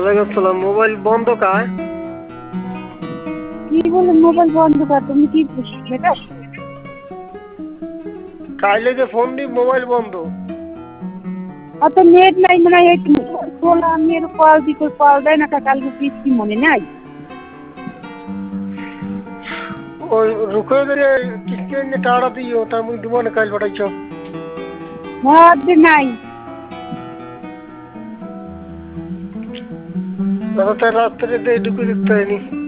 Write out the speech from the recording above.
ওয়ালাইকুম আসসালাম। মোবাইল বন্ধ কায়? কি বলে মোবাইল বন্ধ কর? তুমি কি বেটা? কাইলে যে ফোন দি মোবাইল বন্ধ। অত নেট নাই মানে খোলা আমি এর কল দিতে কল দেয় না কালকে কিস্তি মনে নাই। ওই রুকো ধরে কিস্তি এনে টাড়া দিও তা মুই দিব না কাইল পাঠাইছ। ভাবছি নাই। রাত্রে দিয়ে ঢুকে দেখতে হয়নি।